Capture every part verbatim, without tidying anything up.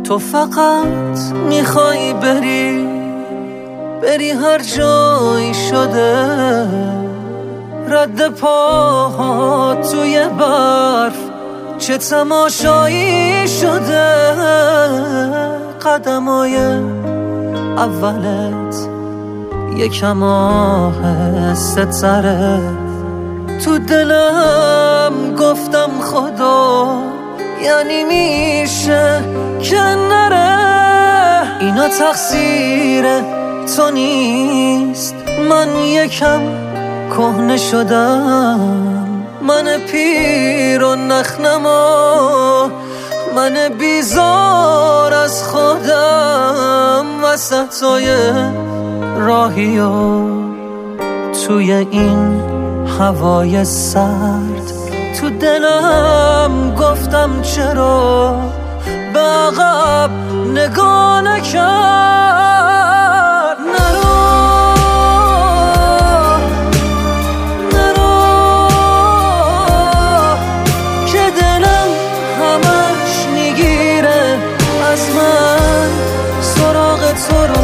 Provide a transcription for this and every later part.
تو فقط میخوای بری بری هر جایی شده، رد پاها توی برف چه تماشایی شده. قدمای اولت یکم آهسته تره، تو دلم گفتم خدا یعنی میشه که نره. اینا تقصیر تو نیست، من یکم کهنه شدم، من پیر و نخنما، من بیزار از خودم. وسطای راهی و توی این هوای سرد، تو دلم گفتم چرا به عقب نگاه نکرد. نرو نرو که دلم همش میگیره از من سراغ تو رو.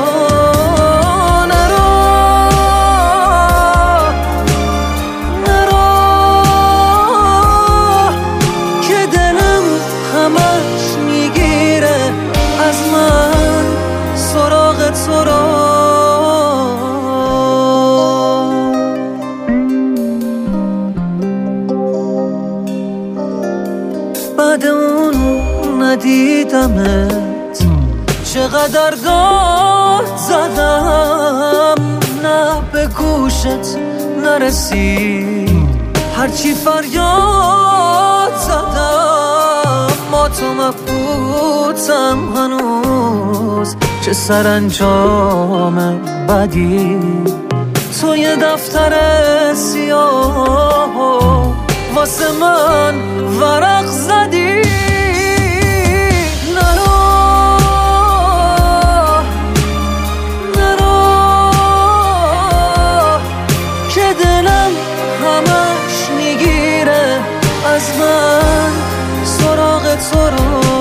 بعد اون ندیدمت چقدر داد زدم، نه به گوشت نرسید هرچی فریاد زدم. ما تو مبهوتم هنوز، چه سرانجام بدی تو یه دفتر سیاه واسه من ورق زدی. نرو نرو که دلم همش میگیره از من سراغ تو رو.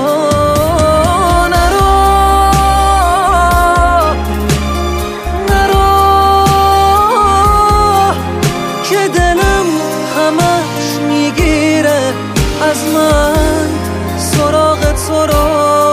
از من سراغ تو رو.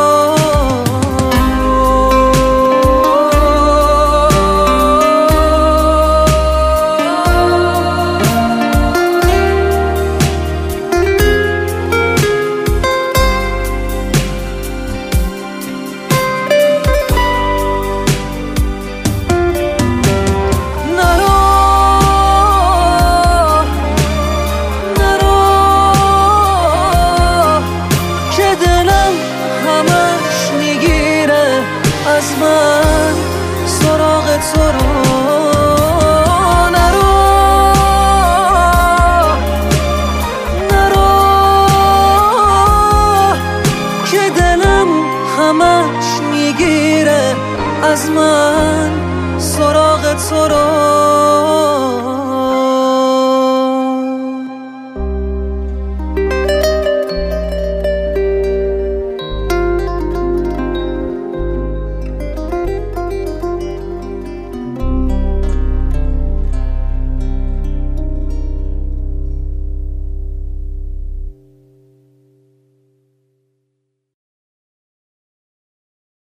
از من سراغ تو رو. نرو نرو که دلم همش میگیره از من سراغ تو رو.